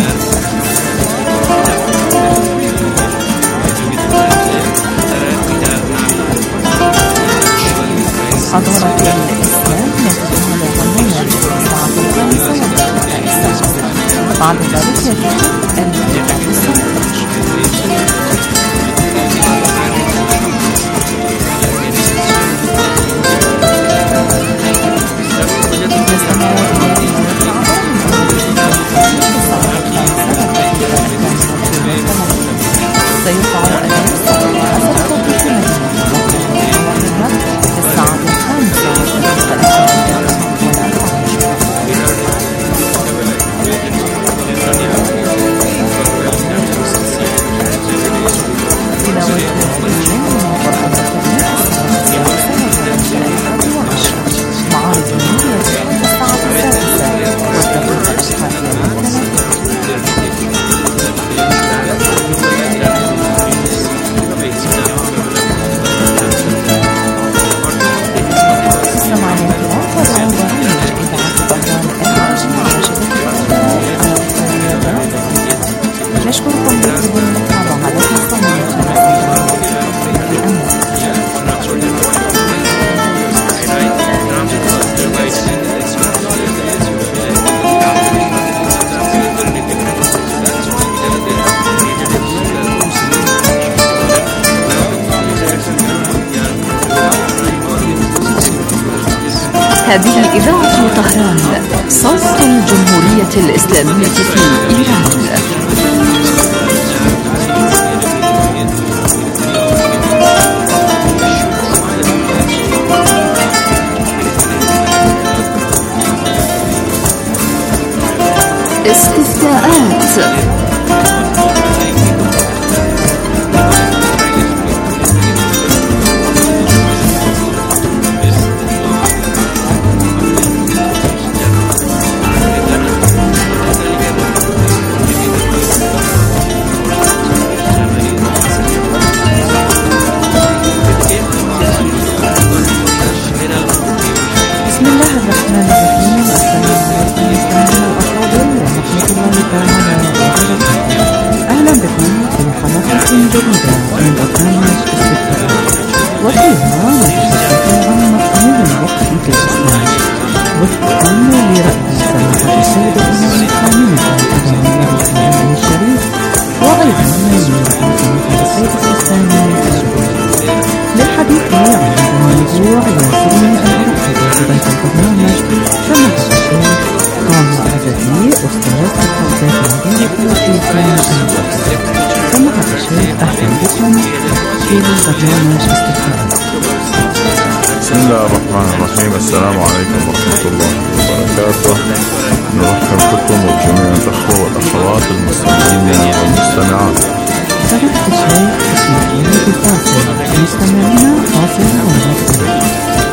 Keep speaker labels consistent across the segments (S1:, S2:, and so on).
S1: حضارة الإسلام يتجمع الظنية الساعة 5:30 بعد ذلك يجب الانتهاء بالصلاة.
S2: هذه إذاعة طهران، صوت الجمهورية الإسلامية في إيران. استفتاءات.
S1: أهلا بكم في حلقة جديدة من برنامج استفتاء، وفيها نتحدث عن مفهوم الوقت في الإسلام وفقا لرأي سماحة السيد الإمام الخامنة أيضا القرآن الشريف، وأيضا من رأي سماحة السيد الثاني الزهري. للحديث عن هذا الموضوع يسرني أن أرحب بضيف البرنامج سماحة الشيخ طه عزتي، أستاذ الحوزات العلمية والإسلام المعاصر. سماحة الشيخ أهلا بكم في برنامج استفتاء.
S3: بسم الله الرحمن الرحيم. السلام عليكم ورحمة الله وبركاته. نرحب بكم وجميع الأخوة والأخوات المستمعين والمستمعات.
S1: سماحة الشيخ اسمح لي بفاصل مستمعينا، فاصل ونواصل.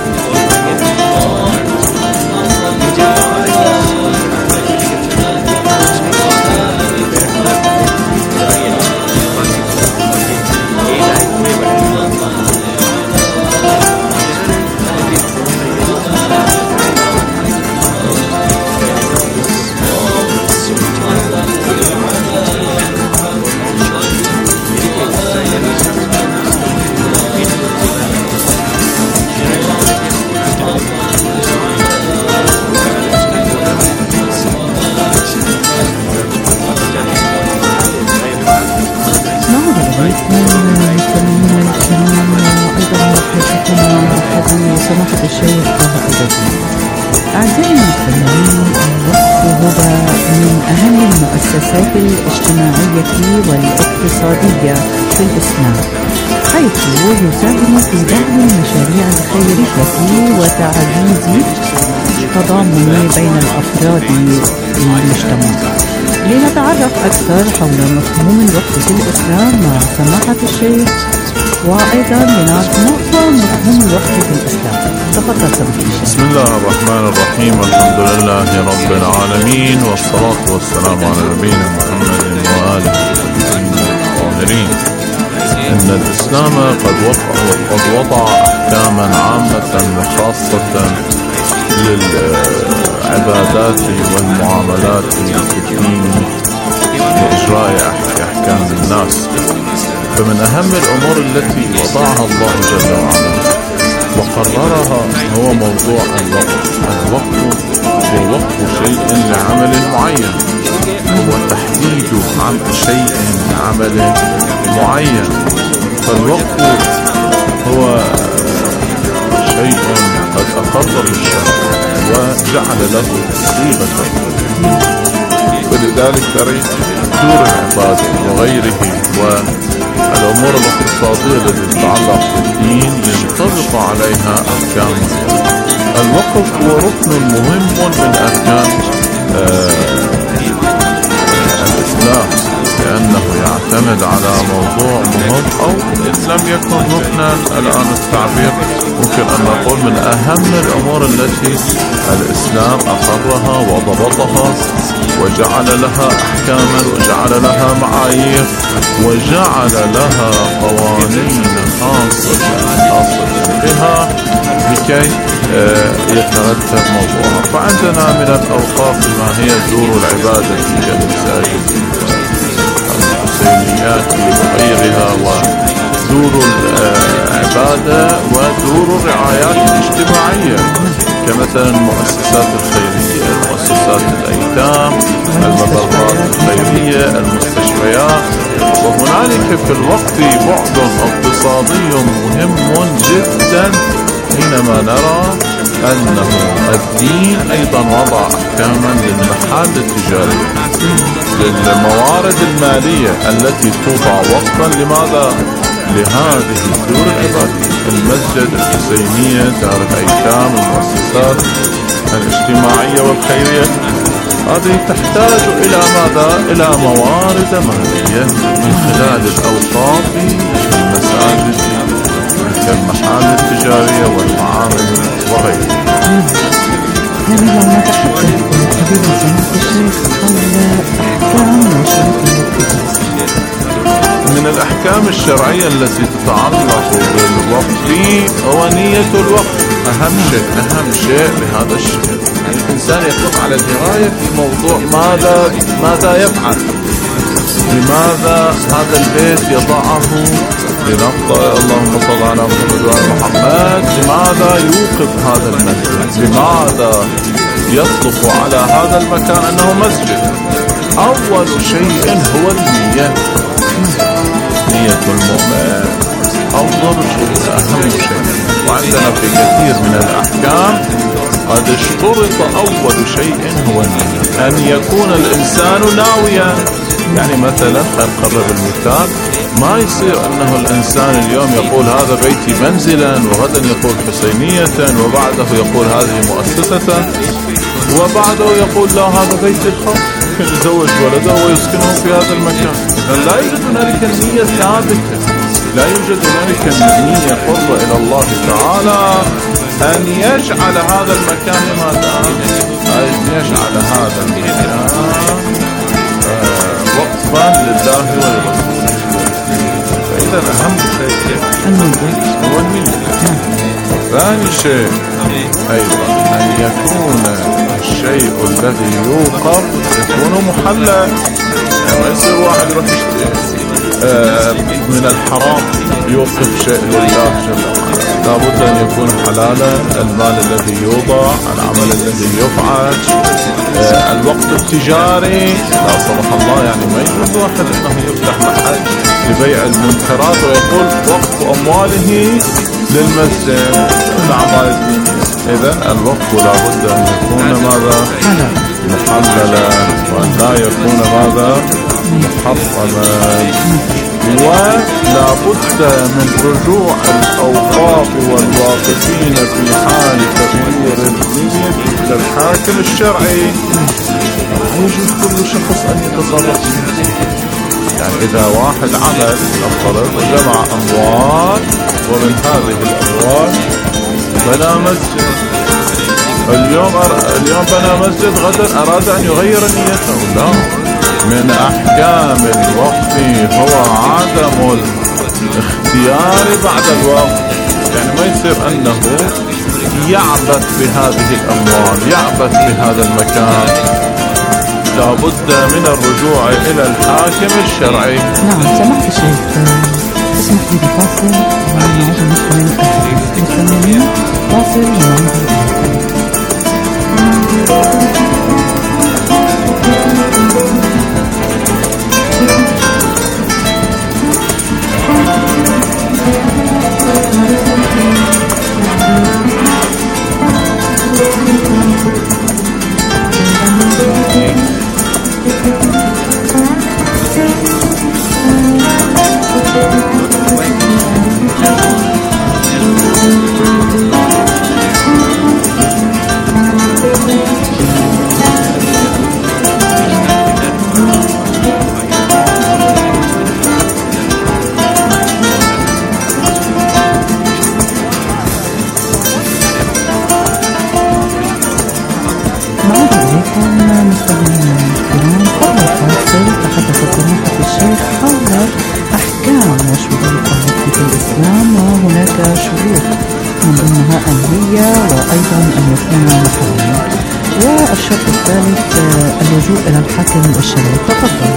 S1: سماحة الشيخ طه عزتي. أعزائي المستمعين، الوقت هو من أهم المؤسسات الاجتماعية والاقتصادية في الإسلام، حيث يساهم في دعم المشاريع الخيرية وتعزيز التضامن بين الأفراد المجتمع. لنتعرف أكثر حول مفهوم الوقت في الإسلام مع سماحة الشيخ، وأيضا لنعرف مفهوم الوقت في الإسلام. تفضل سماحة الشيخ.
S3: بسم الله الرحمن الرحيم. الحمد لله رب العالمين، والصلاة والسلام على نبينا محمد وآله الطاهرين. إن الإسلام قد وضع أحكاما عامة وخاصة للعبادات والمعاملات في الدين فمن أهم الأمور التي وضعها الله جل وعلا وقررها هو موضوع الوقت. الوقت هو وقت شيء لعمل معين، هو تحديد شيء لعمل معين. فالوقت هو شيء قد أقره الشرع وجعل له صيغة، ولذلك ترى دور العبادة وغيره والأمور الاقتصادية التي تتعلق بالدين ينطبق عليها أحكام. الوقف هو ركن مهم من أركان الإسلام، لأنه يعتمد على موضوع مهم، أو إن لم يكن ركنا الآن التعبير ممكن أن نقول من أهم الأمور التي الإسلام أقرها وضبطها وجعل لها أحكاما وجعل لها معايير وجعل لها قوانين خاصة بها لكي يترتب موضوعها. فعندنا من الأوقاف ما هي دور العبادة كالمساجد الحسينيات وغيرها، ودور العبادة ودور الرعايات الاجتماعية كمثلا المؤسسات الخيرية، مؤسسات الأيتام، المبادرات الخيرية، المستشفيات. وهنالك في الوقت بعد اقتصادي مهم جدا حينما نرى أنه الدين أيضا وضع أحكاما للمحال التجارية، للموارد المالية التي توضع وقتا لماذا؟ لهذه الدور العبادية. المسجد، الحسينية، دار الأيتام، المؤسسات الاجتماعية والخيرية، هذه تحتاج إلى ماذا؟ إلى موارد مالية من خلال الأوقاف في المساجد كالمحال التجارية والمعامل وغيرها.
S1: يعني لو نتحدث حبيبي سماحة الشيخ عن أحكام وشروط
S3: من الأحكام الشرعية التي تتعلق بالوقت هو نية الوقت. أهم شيء لهذا الشيء يعني الإنسان يكون على دراية في موضوع ماذا يفعل، لماذا هذا البيت يضعه لنقطة اللهم صل على محمد وعلى محمد، لماذا يوقف هذا المسجد، لماذا يطلق على هذا المكان أنه مسجد. أول شيء هو النية، نية المؤمن أفضل شيء، أهم شيء. وعندنا في كثير من الأحكام قد اشترط أول شيء هو النية، أن يكون الإنسان ناويا. يعني مثلا نقرب المثال، ما يصير أنه الإنسان اليوم يقول هذا بيتي منزلا، وغدا يقول حسينية، وبعده يقول هذه مؤسسة، وبعده يقول لا هذا بيتي الخاص، يمكن يزوج ولده ويسكنه في هذا المكان. إذن لا يوجد هنالك النية ثابتة، لا يوجد هنالك النية قربة إلى الله تعالى أن يجعل هذا المكان ماذا؟ أن يجعل هذا المكان وقفا لله ولرسوله. فإذا أهم شيء هو النية. ثاني شيء أيضا أن يكون الشيء الذي يوقف يكون محلى. يعني ما يصير واحد يروح يشتري من الحرام يوقف شيء لله جل وعلا، لابد أن يكون حلالا. المال الذي يوضع، العمل الذي يفعل، الوقت التجاري لا سمح الله. يعني ما يجوز واحد أنه يفتح محل لبيع المنكرات ويقول وقف أمواله للمسجد والأعمال الدينية. إذن الوقت لابد أن يكون ماذا؟ محللا، وأن لا يكون ماذا؟ محرما. ولا بد من رجوع الأوقاف والواقفين في حال تغيير النية إلى الحاكم الشرعي. لا يجوز كل شخص أن يتصرف. يعني إذا واحد عمل نفترض وجمع أموال، ومن هذه الأموال بنى مسجد، اليوم بنى مسجد، غدا أراد أن يغير نيته، لا. من أحكام الوقف هو عدم الاختيار بعد الوقت. يعني ما يصير أنه يعبث بهذه الأموال، يعبث بهذا المكان. لابد من الرجوع إلى الحاكم الشرعي.
S1: نعم سمحت الشيخ، اسمح لي بفاصل ونعود نكمل الحديث. مستمعين، فاصل ونعود. والشرط الثالث اللجوء إلى الحاكم الشرعي. تفضل.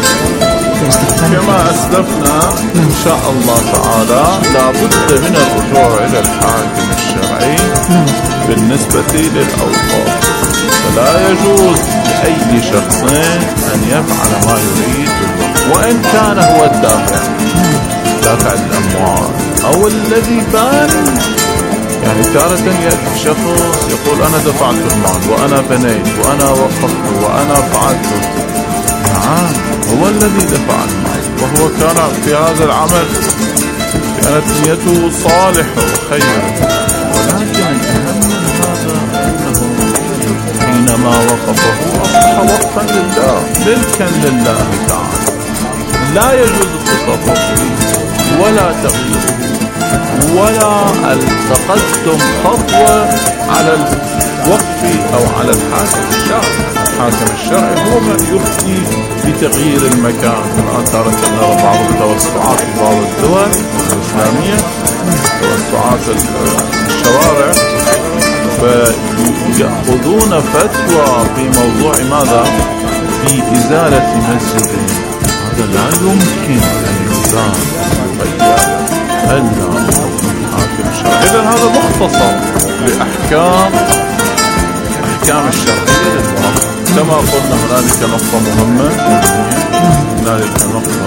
S3: كما أسلفنا إن شاء الله تعالى لابد من الرجوع إلى الحاكم الشرعي بالنسبة للأوقاف، فلا يجوز لأي شخص أن يفعل ما يريد بالوقف وإن كان هو الدافع، دافع الأموال أو الذي بان. يعني تارة يأتي شخص يقول أنا دفعت المال وأنا بنيت وأنا وقفت وأنا فعلت. نعم، هو الذي دفع المال وهو كان في هذا العمل كانت نيته صالحة وخيرة، ولكن الأهم من هذا أنه حينما وقفه أصبح وقفا لله، ملكا لله تعالى، لا يجوز التصرف فيه ولا تغييره ولا التقدم خطوة على الوقف أو على الحاكم الشرعي. الحاكم الشرعي هو من يفتي بتغيير المكان. الآن ترى نرى بعض التوسعات في بعض الدول الإسلامية، توسعات الشوارع، فيأخذون فتوى في موضوع ماذا؟ في إزالة مسجد. هذا لا يمكن الإنسان يغير إلا الحاكم الشرعي. إذن هذا مختصر لأحكام الشرعية للوقف. كما قلنا هنالك نقطة مهمة، هنالك نقطة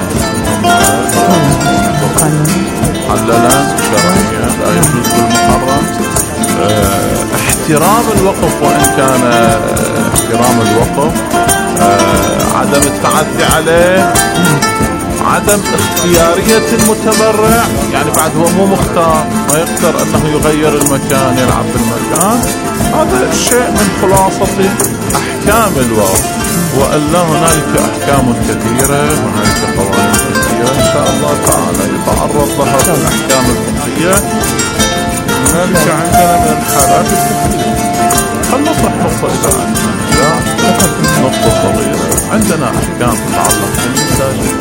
S3: محللا شرعيا لا يجوز بالمحرم. احترام الوقف وإن كان احترام الوقف، عدم التعدي عليه، عدم اختيارية المتبرع. يعني بعد هو مو مختار، ما يقدر أنه يغير المكان، يلعب بالمكان. هذا الشيء من خلاصة أحكام الوقف. وألا هنالك أحكام كثيرة، هنالك قوانين كثيرة إن شاء الله تعالى يتعرض لها في الأحكام الفقهية. هنالك عندنا من الحالات الكثيرة. خلنا نطرح نقطة إذا عندنا نقطة صغيرة. عندنا أحكام تتعلق بالمساجد،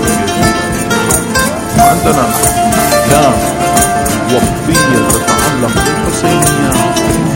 S3: عندنا أحكام وقفية تتعلق بالحسينيات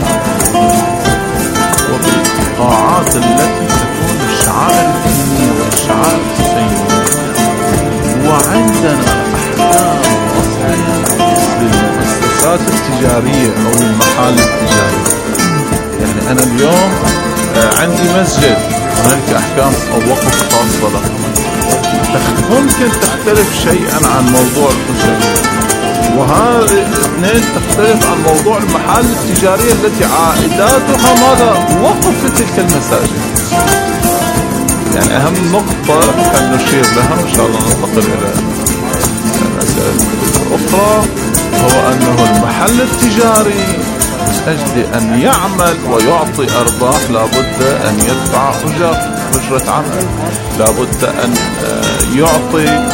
S3: وبالقاعات التي تكون الشعائر الدينية والشعائر الحسينية. وعندنا أحكام وصفية للمؤسسات التجارية أو المحال التجارية. يعني أنا اليوم عندي مسجد، هناك أحكام أو وقف خاصة له، ممكن تختلف شيئا عن موضوع الحسينية، وهذه اثنين تختلف عن موضوع المحال التجارية التي عائداتها ماذا؟ وقف تلك المساجد. يعني أهم نقطة نشير لها إن شاء الله ننتقل إلى المسألة الأخرى، هو أنه المحل التجاري أجل أن يعمل ويعطي أرباح لابد أن يدفع أجرة عمل، لابد أن يعطي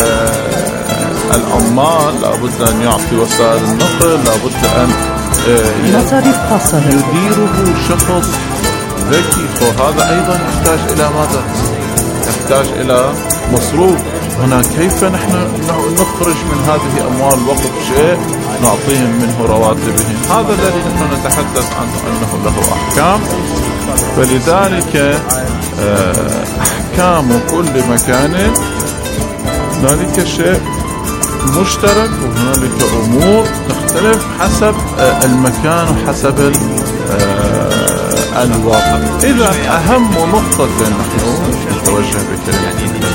S3: العمال، لابد أن يعطي وسائل النقل، لابد أن يديره شخص ذكي. فهذا أيضا يحتاج إلى ماذا؟ يحتاج إلى مصروف. هنا كيف نحن نخرج من هذه أموال الوقف شيء نعطيهم منه رواتبهم؟ هذا الذي نحن نتحدث عنه أنه له أحكام. فلذلك أحكام كل مكان ذلك شيء مشترك وهنالك أمور تختلف حسب المكان وحسب الوقت. إذا أهم نقطة نحن نتوجه بكلمة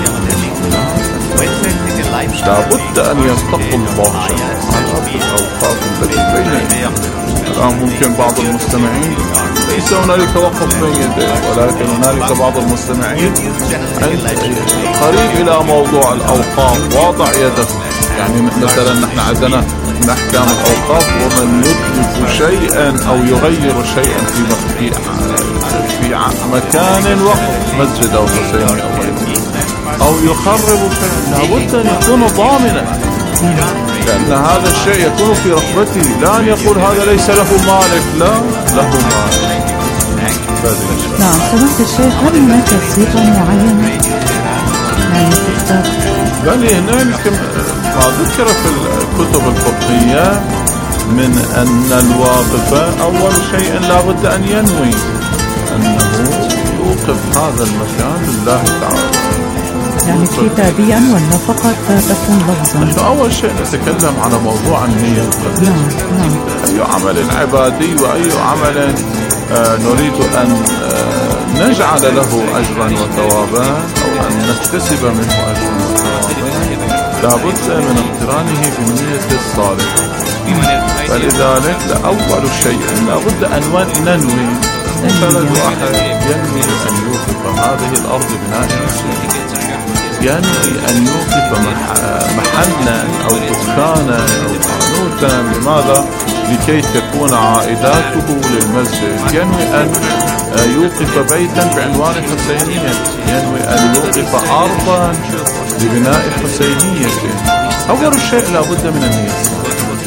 S3: لابد أن يتقوا الله في الأوقات التي بين. الآن ممكن بعض المستمعين ليس هنالك وقف بين يديه، ولكن هنالك بعض المستمعين قريب إلى موضوع الأوقاف واضع يده. يعني مثلا نحن عندنا من أحكام الأوقاف ومن يترك شيئا أو يغير شيئا في مكان وقف مسجد أو حسين أو يخرب شيئا لابد أن يكون ضامنا، لأن هذا الشيء يكون في رقبته، لا أن يقول هذا ليس له مالك، لا له مالك.
S1: نعم سمعت الشيخ، هل هناك صيغة معينة يعني تختار؟
S3: بل هناك ما ذكر في الكتب الفقهية من أن الواقف أول شيء لا بد أن ينوي أنه يوقف هذا المكان لله تعالى،
S1: يعني كتابيا ولا فقط تكون لفظا؟
S3: أول شيء نتكلم على موضوع النية.
S1: نعم.
S3: أي عمل عبادي وأي عمل نريد أن نجعل له أجرا وثوابا أو أن نكتسب منه أجرا وثوابا لابد من اقترانه بالنية الصالحة. فلذلك أول شيء لابد أن ننوي. مثلا واحد ينوي أن يوقف هذه الأرض بناء مسجد، ينوي أن يوقف محلا أو دكانا أو قانوتا، لماذا؟ لكي تكون عائداته للمسجد. ينوي أن يوقف بيتا بعنوان حسينية، ينوي أن يوقف أرضا لبناء حسينية. أول شيء لابد من النية.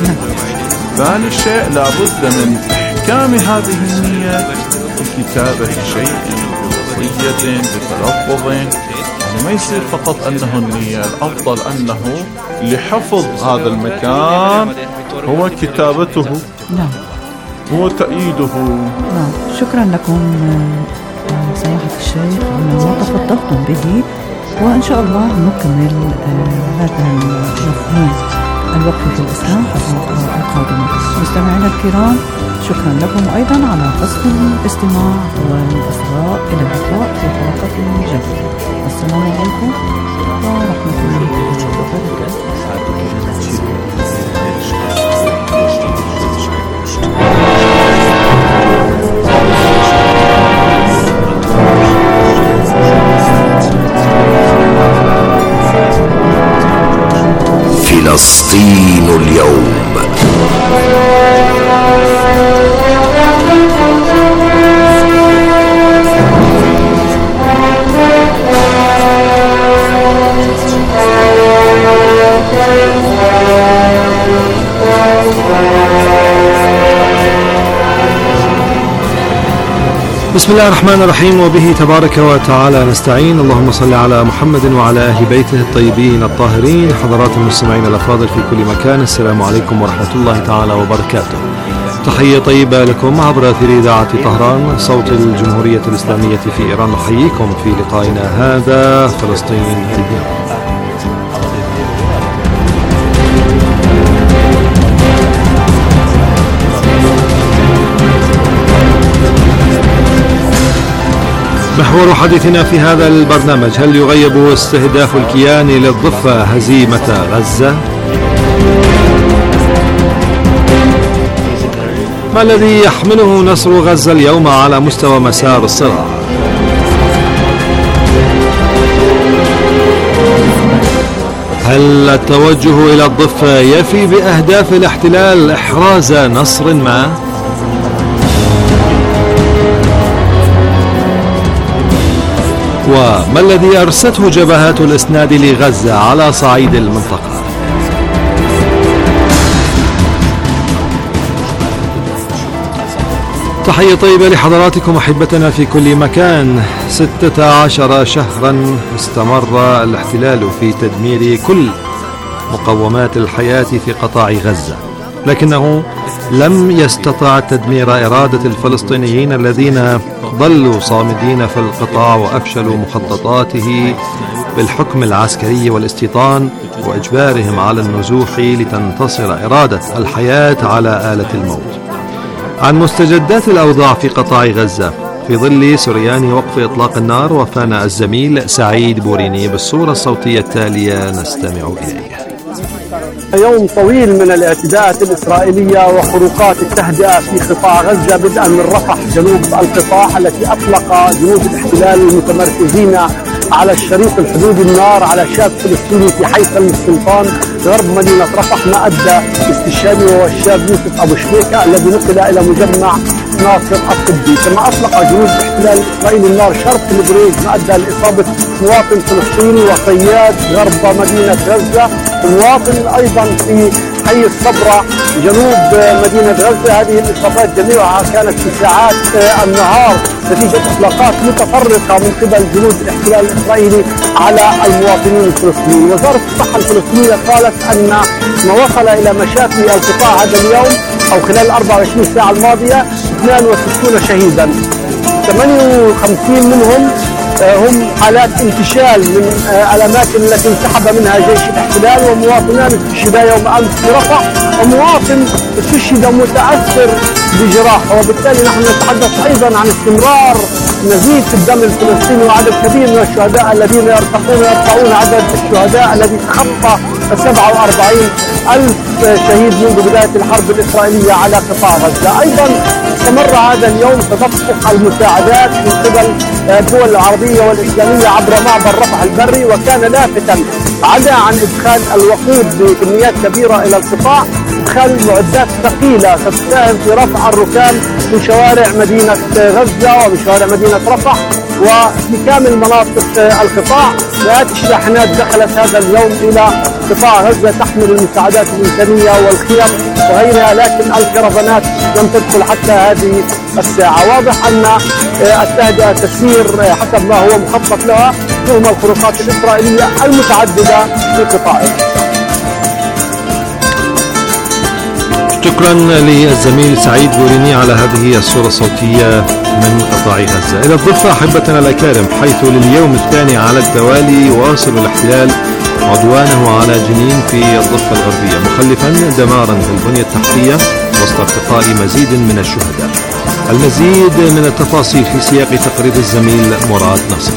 S3: ثاني شيء لابد من إحكام هذه النية بكتابة شيء بوصية بتلفظ. يعني ما يصير فقط أنه النية، الأفضل أنه لحفظ هذا المكان هو كتابته.
S1: نعم.
S3: هو تأييده.
S1: نعم. شكرا لكم سماحة الشيخ على ما تفضلتم به، وإن شاء الله نكمل هذا المفهوم الوقف في الإسلام في الحلقة القادمة. مستمعينا الكرام، شكرا لكم أيضا على حسن الاستماع والإصغاء. إلى اللقاء في حلقة جديدة. السلام عليكم ورحمة الله وبركاته.
S4: فلسطين اليوم.
S5: بسم الله الرحمن الرحيم، وبه تبارك وتعالى نستعين. اللهم صل على محمد وعلى أهل بيته الطيبين الطاهرين. حضرات المستمعين الأفاضل في كل مكان، السلام عليكم ورحمة الله تعالى وبركاته. تحية طيبة لكم عبر أثير إذاعة طهران صوت الجمهورية الإسلامية في إيران. نحييكم في لقائنا هذا فلسطين اليوم. محور حديثنا في هذا البرنامج: هل يغيب استهداف الكيان للضفة هزيمة غزة؟ ما الذي يحمله نصر غزة اليوم على مستوى مسار الصراع؟ هل التوجه إلى الضفة يفي بأهداف الاحتلال إحراز نصر ما؟ وما الذي أرسته جبهات الإسناد لغزة على صعيد المنطقة؟ تحية طيبة لحضراتكم أحبتنا في كل مكان. 16 شهرا استمر الاحتلال في تدمير كل مقومات الحياة في قطاع غزة، لكنه لم يستطع تدمير إرادة الفلسطينيين الذين ظلوا صامدين في القطاع وأفشلوا مخططاته بالحكم العسكري والاستيطان وإجبارهم على النزوح لتنتصر إرادة الحياة على آلة الموت. عن مستجدات الأوضاع في قطاع غزة في ظل سريان وقف إطلاق النار وفانا الزميل سعيد بوريني بالصورة الصوتية التالية نستمع إليها.
S4: يوم طويل من الاعتداءات الإسرائيلية وخروقات التهدئة في قطاع غزة بدءا من رفح جنوب القطاع التي أطلق جنود الاحتلال المتمركزين على الشريط الحدودي النار على شاب فلسطيني في حي سلم السلطان غرب مدينة رفح ما أدى استشهاده وهو الشاب يوسف أبو شبيكة الذي نقل إلى مجمع ناصر الطبي. كما أطلق جنود الاحتلال الإسرائيلي النار شرق البريج ما أدى لإصابة مواطن فلسطيني وقياد غرب مدينة غزة ومواطن أيضا في حي الصبرة جنوب مدينة غزة. هذه الإصابات جميعها كانت في ساعات النهار نتيجة إطلاقات متفرقة من قبل جنود الاحتلال الإسرائيلي على المواطنين الفلسطينيين. وزارة الصحة الفلسطينية قالت أن ما وصل إلى مشافي القطاع هذا اليوم أو خلال 24 ساعة الماضية 62 شهيدا، 58 منهم هم حالات انتشال من الأماكن التي انسحب منها جيش الاحتلال، ومواطنان استشهدا يوم أمس في رفح ومواطن استشهد متأثر بجراحه. وبالتالي نحن نتحدث أيضا عن استمرار نزيف الدم الفلسطيني وعدد كبير من الشهداء الذين يرفعون عدد الشهداء الذي تخطى 47,000 شهيد منذ بداية الحرب الإسرائيلية على قطاع غزة. أيضا استمر هذا اليوم تدفق المساعدات من قبل الدول العربية والإسلامية عبر معبر رفح البري، وكان لافتا عدا عن إدخال الوقود بكميات كبيرة إلى القطاع إدخال معدات ثقيلة تساهم في رفع الركام من شوارع مدينة غزة ومن شوارع مدينة رفح وفي كامل مناطق القطاع. مئات الشاحنات دخلت هذا اليوم إلى قطاع غزة تحمل المساعدات الإنسانية والخيم وغيرها، لكن الكرفانات لم تدخل حتى هذه الساعة. واضح أن التهدئة تسير حسب ما هو مخطط لها رغم الخروقات الإسرائيلية المتعددة في قطاع.
S5: شكرا للزميل سعيد بوريني على هذه الصورة الصوتية من قطاع غزة. إلى الضفة أحبتنا الأكارم، حيث لليوم الثاني على التوالي يواصل الاحتلال عدوانه على جنين في الضفة الغربية مخلفا دمارا في البنية التحتية وسط ارتقاء مزيد من الشهداء. المزيد من التفاصيل في سياق تقرير الزميل مراد نصر.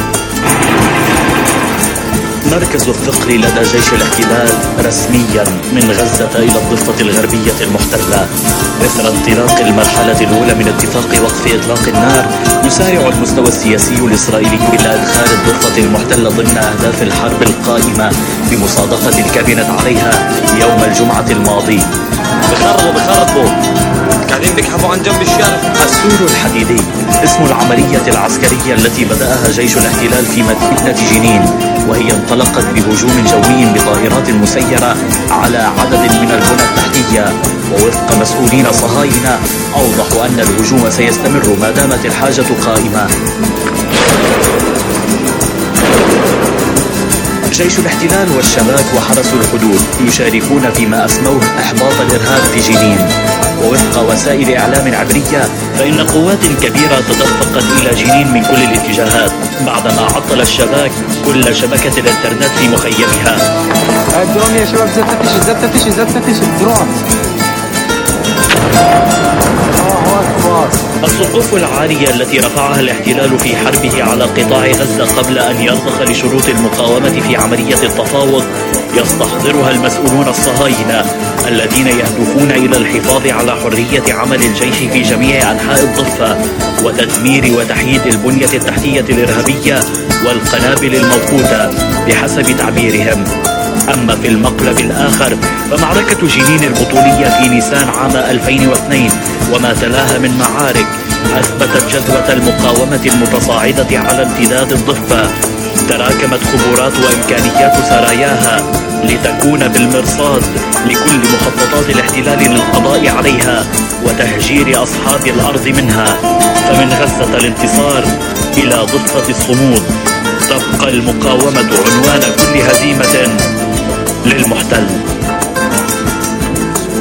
S6: مركز الثقل لدى جيش الاحتلال رسميا من غزة إلى الضفة الغربية المحتلة. إثر انطلاق المرحلة الأولى من اتفاق وقف إطلاق النار يسارع المستوى السياسي الإسرائيلي إلى إدخال الضفة المحتلة ضمن أهداف الحرب القائمة بمصادقة كابينت عليها يوم الجمعة الماضي. بخربوا قاعدين بيكحفوا عن جنب الشارع. السور الحديدي اسم العملية العسكرية التي بدأها جيش الاحتلال في مدينة جنين، وهي انطلقت بهجوم جوي بطائرات مسيرة على عدد من البنى التحتية. ووفق مسؤولين صهاينة أوضحوا أن الهجوم سيستمر ما دامت الحاجة قائمة. جيش الاحتلال والشباك وحرس الحدود يشاركون فيما أسموه إحباط الإرهاب في جنين. ووفق وسائل إعلام عبرية فإن قوات كبيرة تدفقت إلى جنين من كل الاتجاهات بعدما عطل الشباك كل شبكة الإنترنت في مخيمها.
S7: الدرون يا شباب زت تفتش الدرون.
S6: السقوف العالية التي رفعها الاحتلال في حربه على قطاع غزة قبل أن يرضخ لشروط المقاومة في عملية التفاوض يستحضرها المسؤولون الصهاينة الذين يهدفون إلى الحفاظ على حرية عمل الجيش في جميع أنحاء الضفة وتدمير وتحييد البنية التحتية الإرهابية والقنابل الموقوتة بحسب تعبيرهم. أما في المقلب الآخر فمعركة جنين البطولية في نيسان عام 2002 وما تلاها من معارك أثبتت جذوة المقاومة المتصاعدة على امتداد الضفة. تراكمت خبرات وإمكانيات سراياها لتكون بالمرصاد لكل مخططات الاحتلال للقضاء عليها وتهجير أصحاب الأرض منها. فمن غزة الانتصار إلى ضفة الصمود تبقى المقاومة عنوان كل هزيمة للمحتل.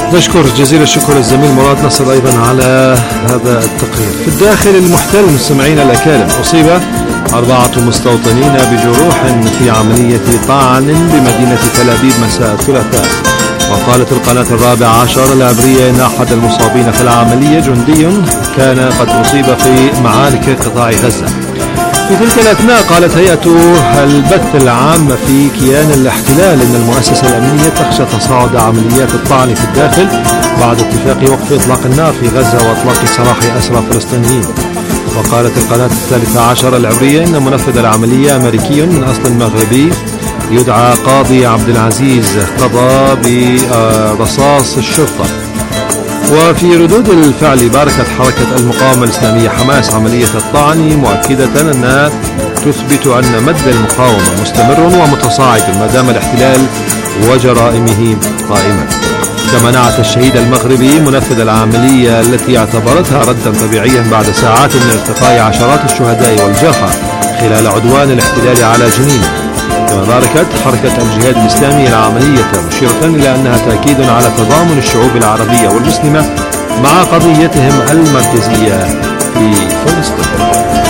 S5: نشكر جزيل الشكر الزميل مراد نصر أيضا على هذا التقرير. في الداخل المحتل مستمعين الأكارم، أصيب 4 مستوطنين بجروح في عملية طعن بمدينة تل أبيب مساء الثلاثاء. وقالت القناة 14 العبرية أن أحد المصابين في العملية جندي كان قد أصيب في معارك قطاع غزة. في تلك الأثناء قالت هيئة البث العام في كيان الاحتلال أن المؤسسة الأمنية تخشى تصاعد عمليات الطعن في الداخل بعد اتفاق وقف إطلاق النار في غزة وإطلاق سراح أسرى فلسطينيين. وقالت القناة 13 العبرية أن منفذ العملية أمريكي من أصل مغربي يدعى قاضي عبد العزيز قضى برصاص الشرطة. وفي ردود الفعل باركت حركة المقاومة الإسلامية حماس عملية الطعن مؤكدة أنها تثبت أن مد المقاومة مستمر ومتصاعد ما دام الاحتلال وجرائمه قائمة. كما نعت الشهيد المغربي منفذ العملية التي اعتبرتها ردا طبيعيا بعد ساعات من التقاء عشرات الشهداء والجرحى خلال عدوان الاحتلال على جنين. كما باركت حركة الجهاد الإسلامي العملية مشيرة إلى أنها تأكيد على تضامن الشعوب العربية والمسلمة مع قضيتهم المركزية في فلسطين.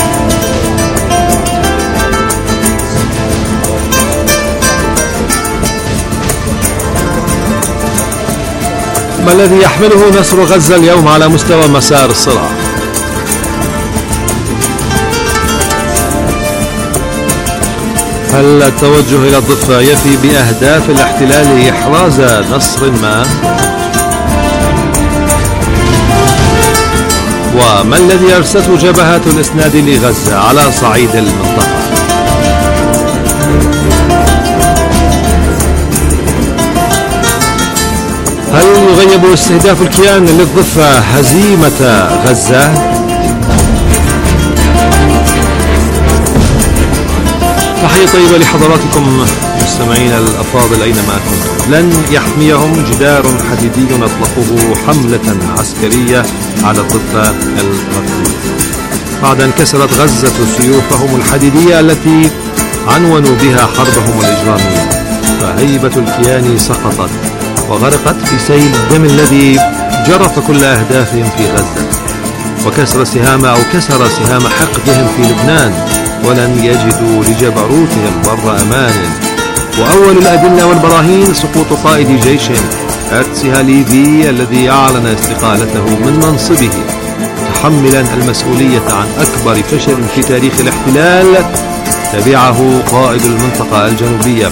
S5: ما الذي يحمله نصر غزة اليوم على مستوى مسار الصراع؟ هل التوجه إلى الضفة يفي بأهداف الاحتلال إحراز نصر ما؟ وما الذي أرسته جبهات الإسناد لغزة على صعيد المنطقة؟ هل يغيب استهداف الكيان للضفة هزيمة غزة؟ تحية طيبة لحضراتكم مستمعين الأفاضل أينما كنتم. لن يحميهم جدار حديدي أطلقوه حملة عسكرية على الضفة الغربية بعد أن كسرت غزة سيوفهم الحديدية التي عنونوا بها حربهم الإجرامية، فهيبة الكيان سقطت وغرقت في سيل الدم الذي جرف كل أهدافهم في غزة، وكسر سهام حقدهم في لبنان، ولن يجدوا لجبروتهم بر أمان. وأول الأدلة والبراهين سقوط قائد جيشهم هرتز هاليفي الذي أعلن استقالته من منصبه متحملا المسؤولية عن أكبر فشل في تاريخ الاحتلال تبعه قائد المنطقة الجنوبية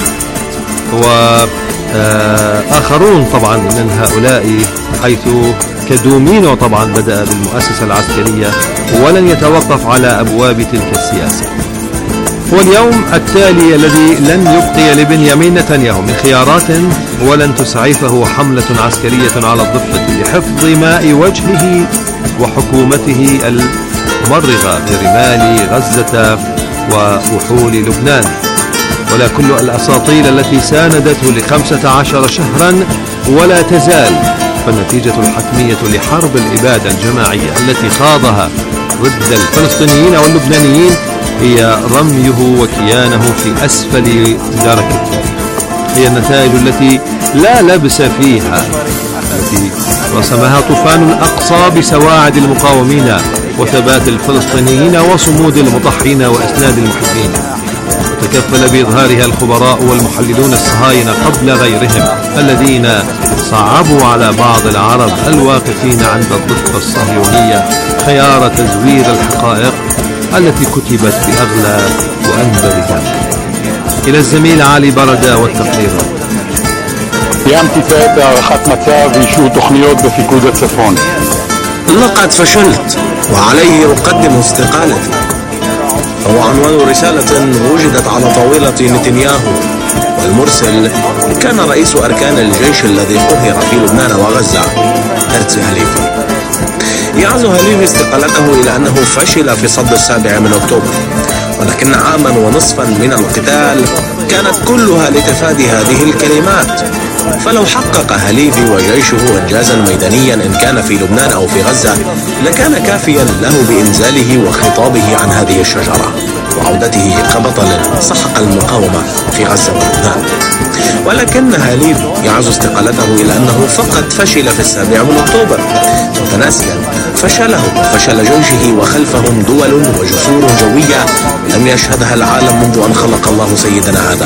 S5: وآخرون طبعا من هؤلاء، حيث كدومينو طبعا بدأ بالمؤسسة العسكرية ولن يتوقف على أبواب تلك السياسة. واليوم التالي الذي لن يبقي لبنيامين نتنياهو من خيارات ولن تسعفه حملة عسكرية على الضفة لحفظ ماء وجهه وحكومته الممرغة برمال غزة ووحول لبنان، ولا كل الأساطيل التي ساندته ل15 شهرا ولا تزال، فالنتيجة الحتمية لحرب الإبادة الجماعية التي خاضها ضد الفلسطينيين واللبنانيين هي رميه وكيانه في أسفل درك التاريخ. هي النتائج التي لا لبس فيها، التي رسمها طوفان الأقصى بسواعد المقاومين وثبات الفلسطينيين وصمود المضحين وإسناد المحبين، وتكفل بإظهارها الخبراء والمحللون الصهاينة قبل غيرهم الذين صعبوا على بعض العرب الواقفين عند الضفة الصهيونية خيار تزوير الحقائق التي كتبت بأغلى وأنبل ثمن. إلى الزميل علي بردة والتقرير.
S8: قيمت את הערכת מצב ואישור תוכניות בפיקוד הצפון.
S9: لقد فشلت وعليه أقدم استقالتي. هو عنوان رسالة وجدت على طاولة نتنياهو، والمرسل كان رئيس أركان الجيش الذي قهر في لبنان وغزة هرتز هاليفي. يعزو هاليفي استقالته إلى أنه فشل في صد 7 أكتوبر، ولكن عاما ونصفا من القتال كانت كلها لتفادي هذه الكلمات. فلو حقق هاليفي وجيشه إنجازا ميدانيا إن كان في لبنان أو في غزة لكان كافيا له بإنزاله وخطابه عن هذه الشجرة. وعودته كبطل سحق المقاومة في غزة ولبنان. ولكن هاليب يعز استقالته إلى أنه فقط فشل في 7 أكتوبر، متناسيا فشله وفشل جيشه وخلفهم دول وجسور جوية لم يشهدها العالم منذ أن خلق الله سيدنا آدم.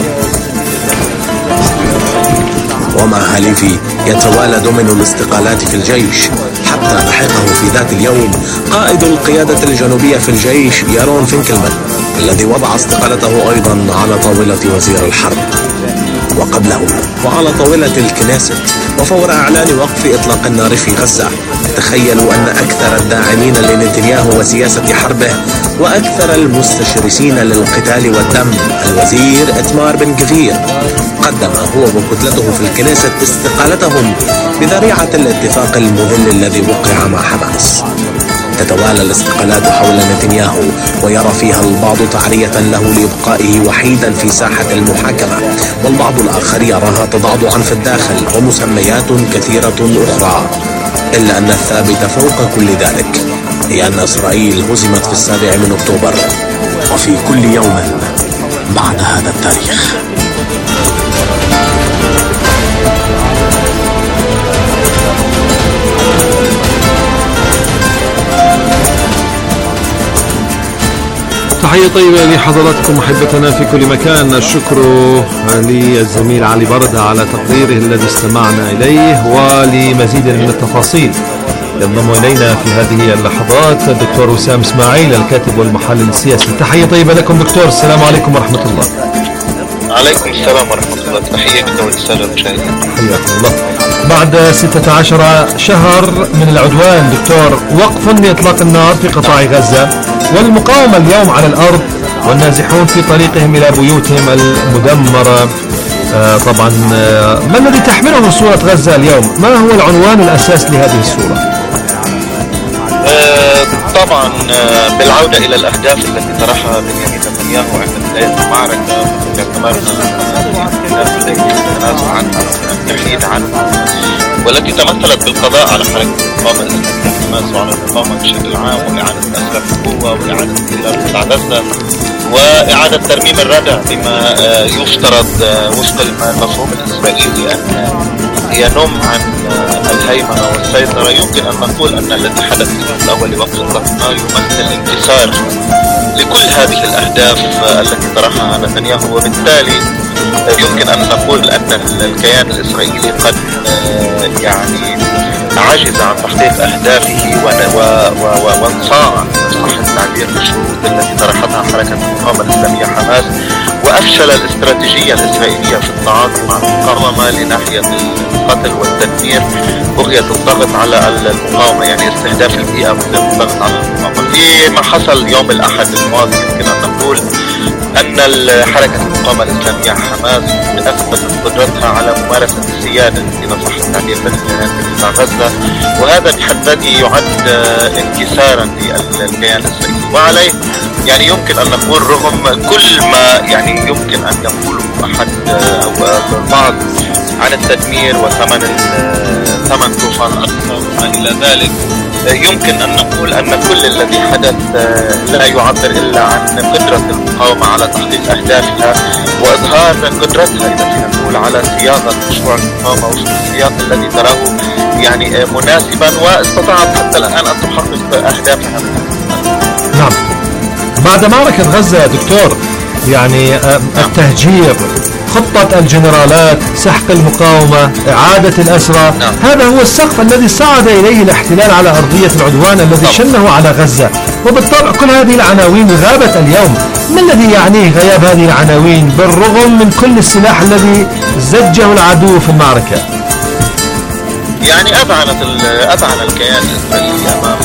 S9: ومع هاليفي يتوالى دومينو الاستقالات في الجيش، حتى لحقه في ذات اليوم قائد القيادة الجنوبية في الجيش يارون فينكلمان، الذي وضع استقالته أيضا على طاولة وزير الحرب. وقبله وعلى طاولة الكنيست وفور إعلان وقف إطلاق النار في غزة. تخيلوا أن أكثر الداعمين لنتنياهو وسياسة حربه وأكثر المستشرسين للقتال والدم الوزير إتمار بن غفير قدم هو وكتلته في الكنيست استقالتهم بذريعة الاتفاق المذل الذي وقع مع حماس. تتوالى الاستقالات حول نتنياهو ويرى فيها البعض تعرية له لإبقائه وحيدا في ساحة المحاكمة، والبعض الآخر يراها تضعضعا في الداخل ومسميات كثيرة أخرى. إلا أن الثابت فوق كل ذلك هي أن إسرائيل هزمت في 7 أكتوبر وفي كل يوم بعد هذا التاريخ.
S5: تحية طيبة لحضراتكم محبتنا في كل مكان. الشكر للزميل علي بردة على تقريره الذي استمعنا إليه، ولمزيد من التفاصيل ينضم إلينا في هذه اللحظات الدكتور وسام إسماعيل الكاتب والمحلل السياسي. تحية طيبة لكم دكتور، السلام عليكم ورحمة الله.
S10: عليكم السلام ورحمة الله. تحية لكم وللسادة المشاهدين.
S5: حياكم الله. بعد 16 شهر من العدوان دكتور، وقف لإطلاق النار في قطاع غزة والمقاومة اليوم على الأرض والنازحون في طريقهم إلى بيوتهم المدمرة. طبعا ما الذي تحمله صورة غزة اليوم؟ ما هو العنوان الأساس لهذه الصورة؟
S10: طبعا بالعودة إلى الأهداف التي طرحها بنيامين نتنياهو عند بداية المعركة، اعتبرنا الأهداف التي التنازل عنها والتحييد عنها، والتي تمثلت بالقضاء على حركة المقاومة الإسلامية حماس وعلى المقاومة بشكل عام، وإعادة الأسرى القوة، وإعادة استقلال قطاع غزة، وإعادة ترميم الردع بما يفترض وفق المفهوم الإسرائيلي أن ينم عن الهيمنة والسيطرة. يمكن أن نقول أن الذي حدث في الأول لوقف إطلاق النار يمثل انكسار لكل هذه الأهداف التي طرحها نتنياهو، وبالتالي يمكن أن نقول أن الكيان الإسرائيلي قد يعني عجز عن تحقيق أهدافه وانصاع صح التعبير بالشروط التي طرحتها حركة المقاومة الإسلامية حماس، وأفشل الاستراتيجية الإسرائيلية في التعاطي مع المقاومة لناحية القتل والتدمير، بغية الضغط على المقاومة، يعني استهداف البيئة بغية الضغط على المقاومة. في ما حصل يوم الأحد الماضي يمكن أن نقول أن حركة المقاومة الإسلامية حماس أثبتت قدرتها على ممارسة السيادة إذا صح التعبير في قطاع غزة، وهذا بحد ذاته يعد انكسارا للكيان الإسرائيلي. وعليه يعني يمكن أن نقول رغم كل ما يعني يمكن أن يقوله أحد أو البعض عن التدمير وثمن طوفان الأقصى وما إلى ذلك، يمكن أن نقول أن كل الذي حدث لا يعبر إلا عن قدرة المقاومة على تحقيق أهدافها وإظهار قدرتها إذا نقول على صياغة مشروع المقاومة وفق السياق الذي تراه يعني مناسبا، واستطاعت حتى الآن أن تحقق أهدافها.
S5: نعم. بعد معركة غزة يا دكتور، يعني التهجير، خطة الجنرالات، سحق المقاومة، إعادة الأسرى، هذا هو السقف الذي صعد إليه الاحتلال على أرضية العدوان الذي شنه على غزة. وبالطبع كل هذه العناوين غابت اليوم. ما الذي يعنيه غياب هذه العناوين بالرغم من كل السلاح الذي زجه العدو في المعركة؟
S10: يعني أذعن الكيان الإسرائيلي أمام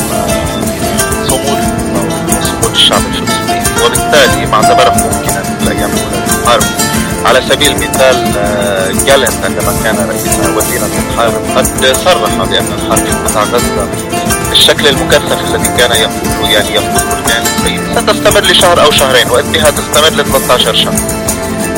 S10: صمود الشعب الفلسطيني، وبالتالي ما اعتبره ممكنا في الأيام الأولى للحرب. على سبيل المثال جالنت عندما كان رئيس وزير الحرب قد صرح بأن الحرب في قطاع غزة بالشكل المكثف الذي كان يقوله الكيان الإسرائيلي ستستمر لشهر أو شهرين، وإنها تستمر ل 13 شهر.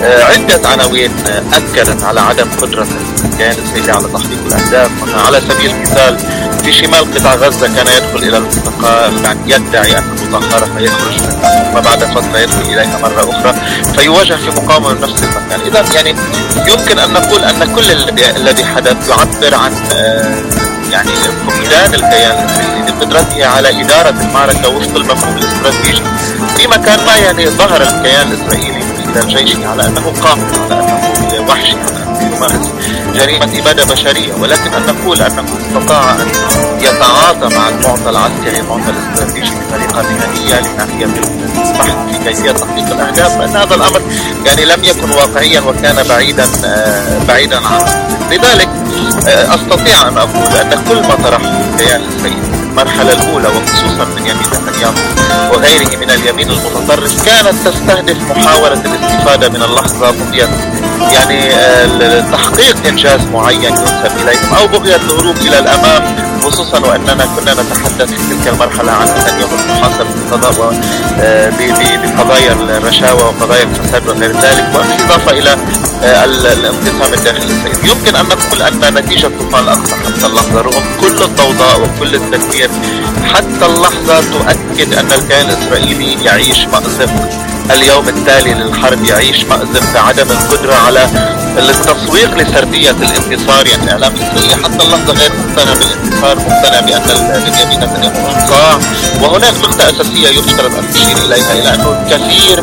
S10: عدة عناوين أكدت على عدم قدرة الكيان الإسرائيلي على تحقيق الأهداف. على سبيل المثال في شمال قطاع غزة كان يدخل إلى المنطقة يدعي أنه طهرها فيخرج منها ثم بعد فترة يدخل إليها مرة أخرى فيواجه في مقاومة من نفس المكان. إذا يعني يمكن أن نقول أن كل الذي حدث يعبر عن يعني فقدان الكيان الإسرائيلي لقدرته على إدارة المعركة وفق المفهوم الاستراتيجي. في مكان ما يعني ظهر الكيان الإسرائيلي من خلال جيشه على أنه قامت، على أنه وحشي، على أنه يمارس جريمة إبادة بشرية، ولكن أن نقول أنه استطاع أن يتعاطى مع المعطى العسكري المعطى الاستراتيجي بطريقة مهنية لناحية البحث في كيفية تحقيق الأهداف، فإن هذا الأمر يعني لم يكن واقعيا وكان بعيدا عنه. لذلك أستطيع أن أقول أن كل ما طرحه الكيان الإسرائيلي في المرحلة الأولى وخصوصا من يمين نتنياهو وغيره من اليمين المتطرف كانت تستهدف محاولة الاستفادة من اللحظة بغية يعني تحقيق إنجاز معين ينسب إليهم أو بغية الهروب إلى الأمام، خصوصا وأننا كنا نتحدث في تلك المرحلة عن نتنياهو المحاصر بالقضاء بقضايا الرشاوى وقضايا الفساد وغير ذلك، وبالإضافة إلى الانقسام الداخلي الإسرائيلي. يمكن أن نقول أن نتيجة طوفان الأقصى حتى اللحظة رغم كل الضوضاء وكل التدمير حتى اللحظة تؤكد أن الكيان الإسرائيلي يعيش مأزق اليوم التالي للحرب، يعيش مأزق بعدم القدرة على التسويق لسردية الانتصار. يعني الإعلام الإسرائيلي حتى اللحظة غير مقتنع بالانتصار، مقتنع بأن بنيامين نتنياهو انقاع. وهناك نقطة أساسية يفترض أن نشير إليها، إلى أنه الكثير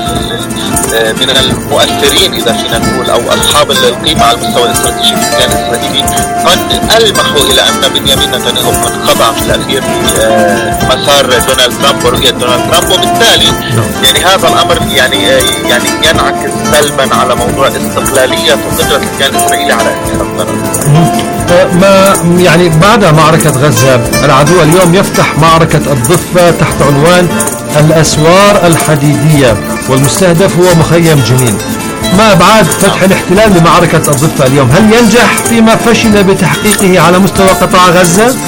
S10: من المؤثرين إذا فينا نقول أو أصحاب القيمة على المستوى الاستراتيجي في الكيان الإسرائيلي قد ألمحوا إلى أن بنيامين نتنياهو قد خضع في الأخير في مسار دونالد ترامب ورؤية دونالد ترامب، وبالتالي يعني هذا الأمر يعني ينعكس سلبا على موضوع استقلالية وقدرة الكيان الإسرائيلي على انهاء الضرر.
S5: ما يعني بعد معركة غزة العدو اليوم يفتح معركة الضفة تحت عنوان الأسوار الحديدية والمستهدف هو مخيم جنين. ما أبعاد فتح الاحتلال لمعركة الضفة اليوم؟ هل ينجح فيما فشل بتحقيقه على مستوى قطاع غزة؟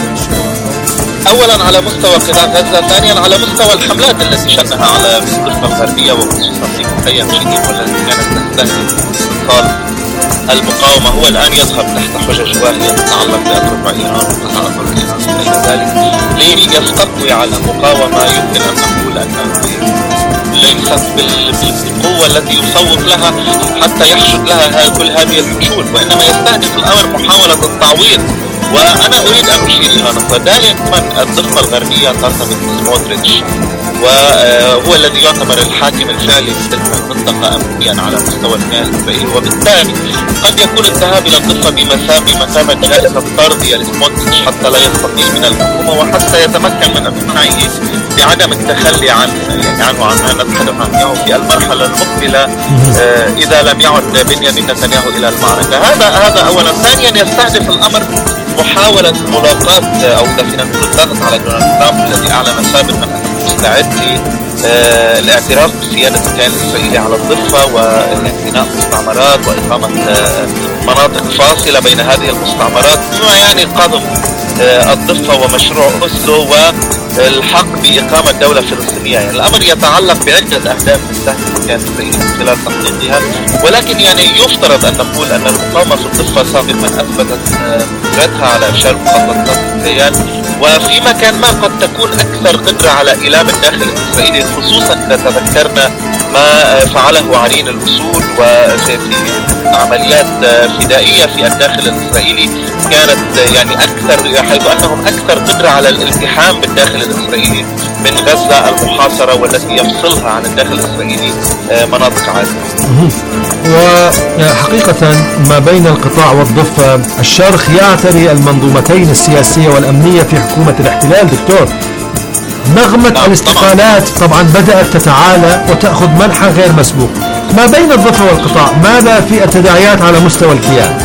S10: أولا على مستوى قطاع غزة، ثانيا على مستوى الحملات التي شنها على الضفة الغربية وخصوصا في مخيم جنين والتي كانت تستهدف اتصال المقاومة. هو الآن يذهب تحت حجج واهية تتعلق بأطراف إيران وقطاع أطراف إيران وغير ذلك ليستقوي على المقاومة. يمكن أن نقول أنه ليست بالقوة التي يصوب لها حتى يحشد لها كل هذه الحشود، وإنما يستهدف الأمر محاولة التعويض. وأنا أريد أن أشير إلى نقطة، دائما الضفة الغربية ترتبط بسموتريتش وهو الذي يعتبر الحاكم الفعلي في تلك المنطقة أمنيا على مستوى الكيان الإسرائيلي، وبالتالي قد يكون الذهاب إلى الضفة بمثابة جائزة طردية لسموتريتش حتى لا يستقيل من الحكومة وحتى يتمكن من إقناعه بعدم التخلي عنه وعن نتحدث عنه في المرحلة المقبلة إذا لم يعد بنيامين نتنياهو إلى المعركة. هذا أولا. ثانيا يستهدف الأمر محاولة ملاقاة أو فينا نقول الضغط على دونالد ترامب الذي أعلن سابقا أنه مستعد للاعتراف بسيادة الكيان الإسرائيلي على الضفة وبناء مستعمرات وإقامة مناطق فاصلة بين هذه المستعمرات، بما يعني قضم الضفة ومشروع أوسلو والحق بإقامة دولة فلسطينية. يعني الأمر يتعلق بعدة أهداف تستهدف الكيان الإسرائيلي من خلال تحقيقها، ولكن يعني يفترض أن نقول أن المقاومة في الضفة سابقا أثبتت قدرتها على إفشال مخططات الكيان، وفي مكان ما قد تكون أكثر قدرة على إيلام الداخل الإسرائيلي، خصوصا إذا تذكرنا ما فعله عرين الأسود وفي عمليات فدائية في الداخل الإسرائيلي كانت يعني أكثر، حيث أنهم أكثر قدرة على الالتحام بالداخل الإسرائيلي من غزة المحاصرة والتي يفصلها عن الداخل الإسرائيلي مناطق عازلة.
S5: وحقيقة ما بين القطاع والضفة الشرخ يعتري المنظومتين السياسية والأمنية في حكومة الاحتلال. دكتور، نغمة الاستقالات طبعا بدأت تتعالى وتأخذ منحى غير مسبوق. ما بين الضفة والقطاع ماذا في التداعيات على مستوى الكيان؟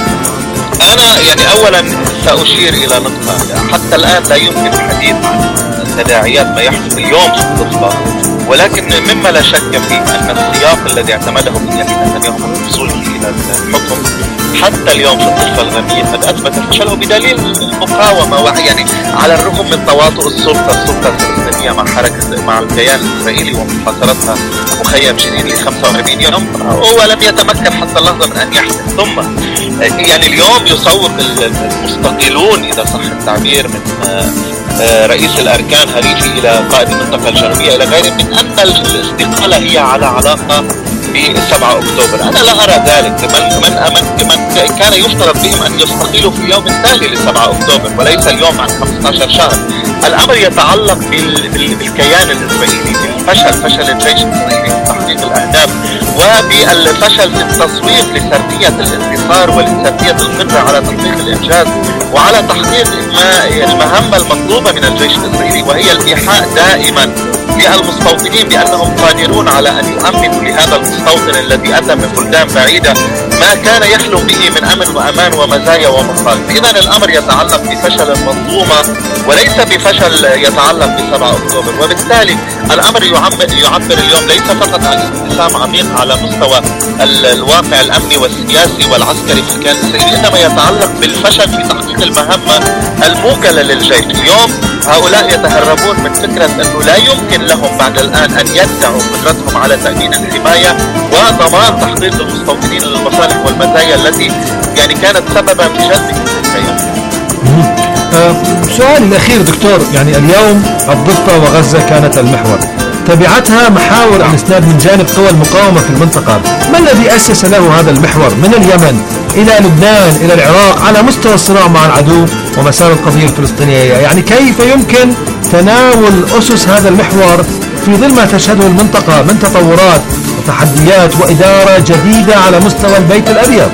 S10: أنا يعني أولا سأشير إلى نقطة، حتى الآن لا يمكن الحديث عن تداعيات ما يحدث اليوم في الضفة، ولكن مما لا شك فيه أن السياق الذي اعتمده بنيامين نتنياهو من وصوله إلى الحكم حتى اليوم في الضفة الغربية قد أثبت فشله بدليل المقاومة، يعني على الرغم من تواطؤ السلطة الفلسطينية مع الكيان الإسرائيلي ومحاصرتها مخيم جنين ل 45 يوم، هو لم يتمكن حتى اللحظة من أن يحسم. ثم يعني اليوم يسوق المستقلون إذا صح التعبير من رئيس الأركان هريفي إلى قائد المنطقة الجنوبية إلى غيره من أن الاستقالة هي على علاقة ب7 أكتوبر. أنا لا أرى ذلك. من كان يفترض بهم أن يستقيلوا في اليوم التالي ل7 أكتوبر وليس اليوم عن 15 شهر. الأمر يتعلق بالكيان الإسرائيلي، فشل الجيش الإسرائيلي في تحقيق الأهداف وبالفشل في التصويت لسردية الانتصار ولسردية القدرة على تحقيق الإنجاز وعلى تحقيق المهمة المطلوبة من الجيش الإسرائيلي، وهي الإيحاء دائما للمستوطنين بأنهم قادرون على أن يؤمنوا لهذا المستوطن الذي أتى من بلدان بعيدة ما كان يحلم به من أمن وأمان ومزايا ومصالح. إذن الأمر يتعلق بفشل المنظومة وليس بفشل يتعلق ب7 أكتوبر، وبالتالي الأمر يعبر اليوم ليس فقط عن انقسام عميق على مستوى الواقع الأمني والسياسي والعسكري في الكيان الإسرائيلي، إنما يتعلق بالفشل في تحقيق المهمة الموكلة للجيش. اليوم هؤلاء يتهربون من فكرة أنه لا يمكن لهم بعد الآن أن يدعوا قدرتهم على تأمين الحماية وضمان تحقيق المستوطنين للمصالح والمزايا التي يعني كانت سببا في جلب الكيان.
S5: سؤالي الأخير دكتور، يعني اليوم الضفة وغزة كانت المحور، تبعتها محاور الإسناد من جانب قوى المقاومة في المنطقة. ما الذي أسس له هذا المحور من اليمن إلى لبنان إلى العراق على مستوى الصراع مع العدو ومسار القضية الفلسطينية؟ يعني كيف يمكن تناول أسس هذا المحور في ظل ما تشهده المنطقة من تطورات وتحديات وإدارة جديدة على مستوى البيت الأبيض؟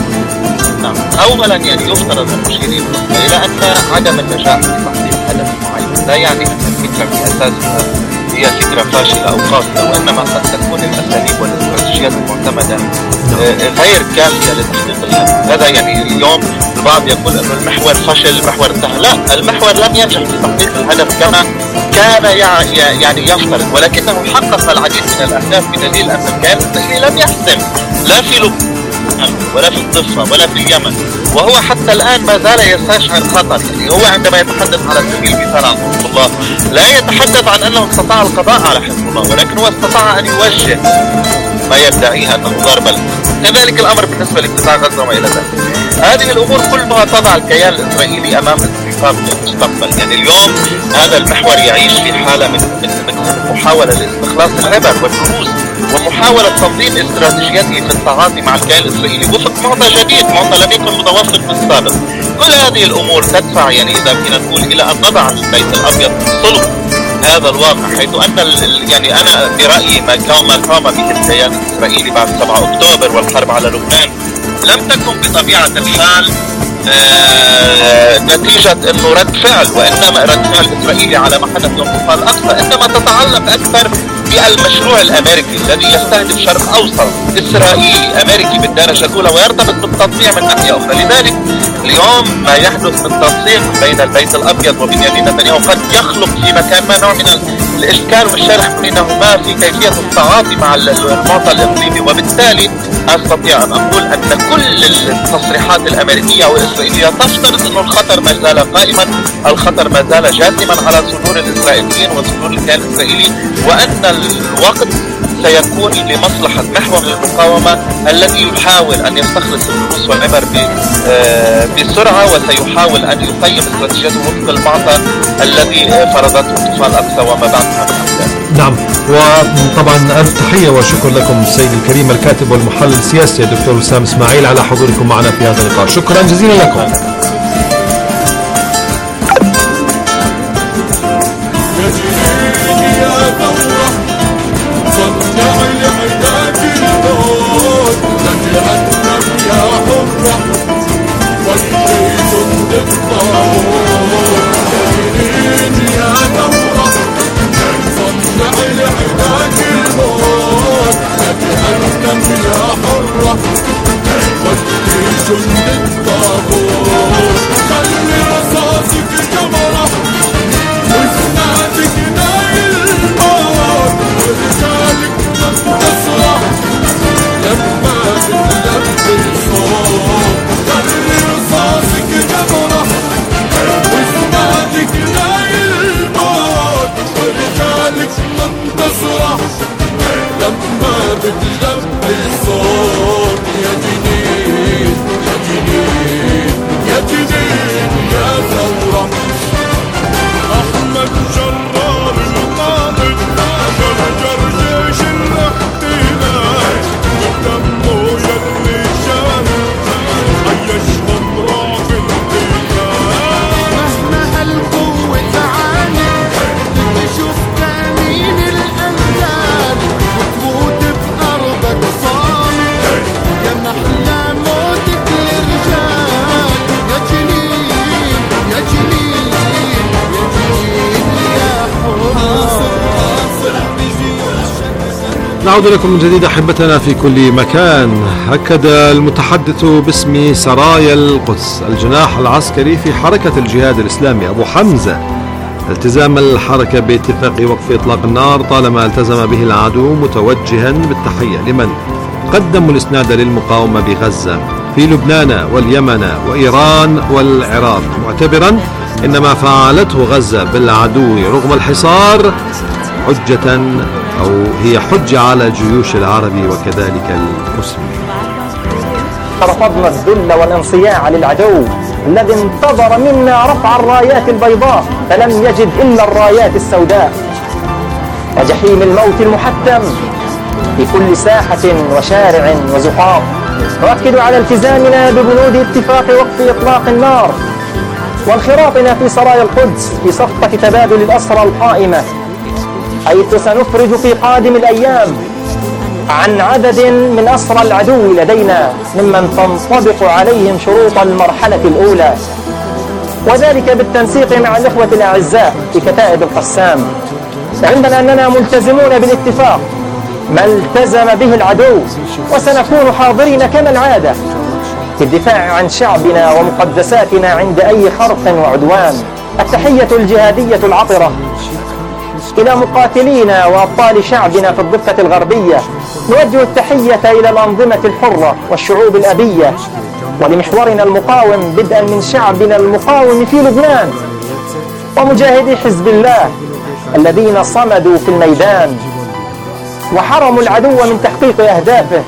S10: أولا يعني يفترض المشيرين إلى أن عدم النجاح في تحقيق هدف معين لا يعني أن الفكرة في أساسها هي فكرة فاشلة أو قاصرة، وإنما قد تكون الأساليب والاستراتيجيات المعتمدة غير كافية لتحقيق الهدف. هذا يعني اليوم البعض يقول أن المحور فشل، المحور انتهى. لا، المحور لم ينجح في تحقيق الهدف كما كان يعني يفترض، ولكنه حقق العديد من الأهداف بدليل أن الكيان الإسرائيلي لم يحسم لا في لبنان ولا في الضفة ولا في اليمن، وهو حتى الآن ما زال يستشعر خطر. يعني هو عندما يتحدث على سبيل المثال عن حزب الله لا يتحدث عن أنه استطاع القضاء على حزب الله، ولكن هو استطاع أن يوجه ما يدعيه أنه ضربا. كذلك الأمر بالنسبة لقطاع غزة وما إلى ذلك. هذه الأمور كلها تضع الكيان الإسرائيلي أمام استيقاظ المستقبل. يعني اليوم هذا المحور يعيش في حالة من محاولة لاستخلاص العبر والدروس ومحاولة تنظيم استراتيجيته في التعاطي مع الكيان الإسرائيلي وفق معطى جديد، معطى لم يكن متوافق في السابق. كل هذه الأمور تدفع يعني إذا فينا نقول إلى أن نضع البيت الأبيض في صلب هذا الواقع، حيث أن يعني أنا برأيي ما قام به الكيان الإسرائيلي بعد 7 أكتوبر والحرب على لبنان لم تكن بطبيعة الحال نتيجة انه رد فعل، وانما رد فعل اسرائيلي على ما حدث يوم الطوفان الاقصى، انما تتعلق اكثر بالمشروع الامريكي الذي يستهدف شرق اوسط اسرائيلي امريكي بالدرجة الاولى ويرتبط بالتطبيع من ناحية اخرى. لذلك اليوم ما يحدث من تنسيق بين البيت الابيض وبنيامين نتنياهو قد يخلق في مكان ما نوع من الاشكال والشرح بينهما في كيفية التعاطي مع المعطى الاقليمي، وبالتالي استطيع ان اقول ان كل التصريحات الامريكية والاسرائيلية تفترض ان الخطر ما زال قائما، الخطر ما زال جاثما على صدور الاسرائيليين وصدور الكيان الاسرائيلي، وان الوقت سيكون لمصلحة محور المقاومة الذي يحاول أن يستخلص الدروس والعبر بسرعة، وسيحاول أن يقيم استراتيجيته وفق المعطى الذي فرضته طوفان الأقصى وما بعدها من أحداث.
S5: نعم، وطبعا ألف تحية وشكر لكم سيدي الكريم الكاتب والمحلل السياسي الدكتور وسام إسماعيل على حضوركم معنا في هذا اللقاء. شكرا جزيلا لكم.
S11: لما بتلبي صوت
S5: نعود لكم من جديد أحبتنا في كل مكان. أكد المتحدث باسم سرايا القدس الجناح العسكري في حركة الجهاد الإسلامي أبو حمزة التزام الحركة باتفاق وقف إطلاق النار طالما التزم به العدو، متوجها بالتحية لمن قدموا الإسناد للمقاومة بغزة في لبنان واليمن وإيران والعراق، معتبرا إن ما فعلته غزة بالعدو رغم الحصار حجة أو هي حجة على جيوش العرب وكذلك المسلمين.
S11: رفضنا الذل والانصياع للعدو الذي انتظر منا رفع الرايات البيضاء فلم يجد إلا الرايات السوداء، وجحيم الموت المحتم في كل ساحة وشارع وزقاق. نؤكد على التزامنا ببنود اتفاق وقف إطلاق النار وانخراطنا في سرايا القدس في صفقة تبادل الأسرى القائمة، حيث سنفرج في قادم الأيام عن عدد من أسرى العدو لدينا ممن تنطبق عليهم شروط المرحلة الأولى، وذلك بالتنسيق مع الإخوة الأعزاء في كتائب القسام. عندنا أننا ملتزمون بالاتفاق ما التزم به العدو، وسنكون حاضرين كما العادة في الدفاع عن شعبنا ومقدساتنا عند أي خرق وعدوان. التحية الجهادية العطرة إلى مقاتلينا وأبطال شعبنا في الضفة الغربية، نوجه التحية إلى الأنظمة الحرة والشعوب الأبية ولمحورنا المقاوم بدءا من شعبنا المقاوم في لبنان ومجاهدي حزب الله الذين صمدوا في الميدان وحرموا العدو من تحقيق أهدافه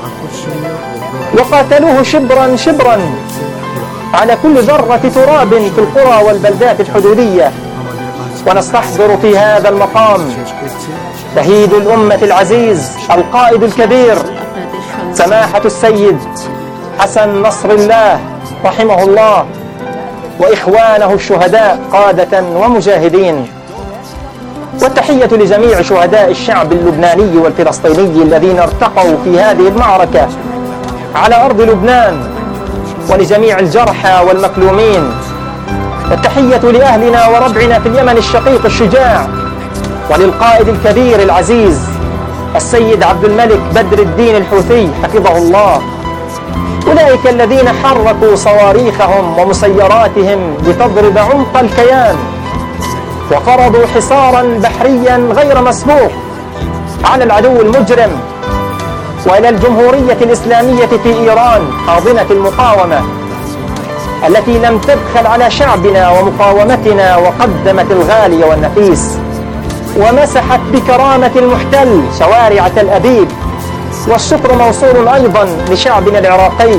S11: وقاتلوه شبرا شبرا على كل ذرة تراب في القرى والبلدات الحدودية. ونستحضر في هذا المقام شهيد الأمة العزيز القائد الكبير سماحة السيد حسن نصر الله رحمه الله وإخوانه الشهداء قادة ومجاهدين، والتحية لجميع شهداء الشعب اللبناني والفلسطيني الذين ارتقوا في هذه المعركة على أرض لبنان، ولجميع الجرحى والمكلومين. والتحية لأهلنا وربعنا في اليمن الشقيق الشجاع، وللقائد الكبير العزيز السيد عبد الملك بدر الدين الحوثي حفظه الله، أولئك الذين حركوا صواريخهم ومسيراتهم لتضرب عمق الكيان وفرضوا حصارا بحريا غير مسبوق على العدو المجرم. وإلى الجمهورية الإسلامية في إيران حاضنة المقاومة التي لم تبخل على شعبنا ومقاومتنا وقدمت الغالي والنفيس ومسحت بكرامة المحتل شوارع تل أبيب. والشكر موصول أيضا لشعبنا العراقي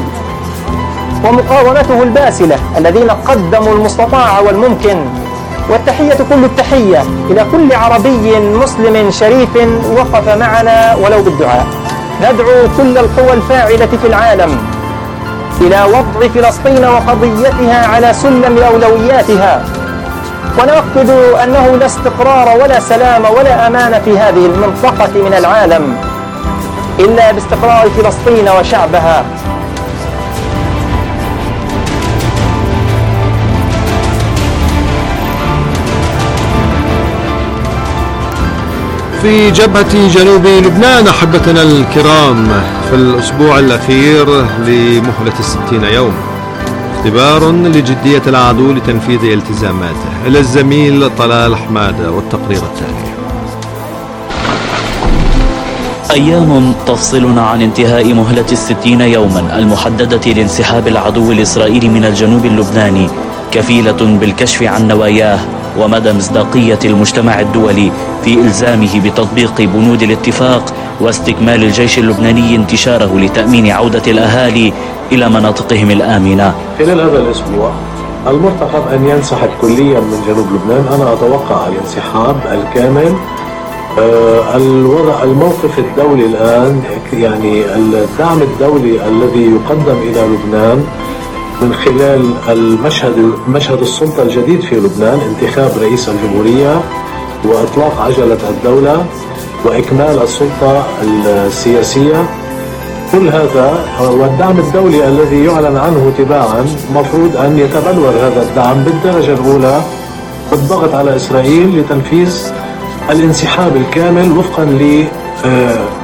S11: ومقاومته الباسلة الذين قدموا المستطاع والممكن. والتحية كل التحية إلى كل عربي مسلم شريف وقف معنا ولو بالدعاء. ندعو كل القوى الفاعلة في العالم إلى وضع فلسطين وقضيتها على سلم أولوياتها، ونؤكد أنه لا استقرار ولا سلام ولا أمان في هذه المنطقة من العالم إلا باستقرار فلسطين وشعبها.
S5: في جبهة جنوب لبنان أحبتنا الكرام في الأسبوع الأخير لمهلة 60 يوم اختبار لجدية العدو لتنفيذ التزاماته. إلى الزميل طلال حمادة والتقرير التالي.
S6: أيام تفصلنا عن انتهاء مهلة 60 يوما المحددة لانسحاب العدو الإسرائيلي من الجنوب اللبناني، كفيلة بالكشف عن نواياه ومدى مصداقية المجتمع الدولي في إلزامه بتطبيق بنود الاتفاق واستكمال الجيش اللبناني انتشاره لتأمين عودة الأهالي إلى مناطقهم الآمنة.
S12: خلال هذا الأسبوع المرتقب أن ينسحب كليا من جنوب لبنان. أنا أتوقع الانسحاب الكامل. الموقف الدولي الآن يعني الدعم الدولي الذي يقدم إلى لبنان من خلال مشهد السلطة الجديد في لبنان، انتخاب رئيس الجمهورية وإطلاق عجلة الدولة وإكمال السلطة السياسية، كل هذا والدعم الدولي الذي يعلن عنه تباعا مفروض أن يتبلور هذا الدعم بالدرجة الأولى بالضغط على إسرائيل لتنفيذ الانسحاب الكامل وفقا